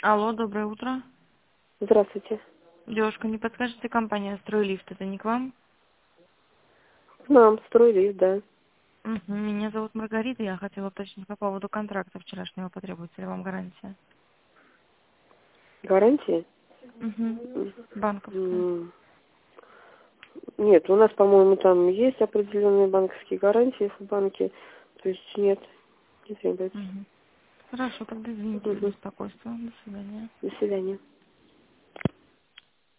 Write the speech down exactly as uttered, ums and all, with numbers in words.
Алло, доброе утро. Здравствуйте. Девушка, не подскажете, компания «Стройлифт» это не к вам? К нам строились, да. Угу. Меня зовут Маргарита, я хотела уточнить по поводу контракта вчерашнего, потребуется ли вам гарантия? Гарантии? Угу. Банковская. М, Нет, у нас, по-моему, там есть определенные банковские гарантии в банке. То есть нет, не требуется. Угу. Хорошо, тогда извините за Мгм. беспокойство. До свидания. До свидания.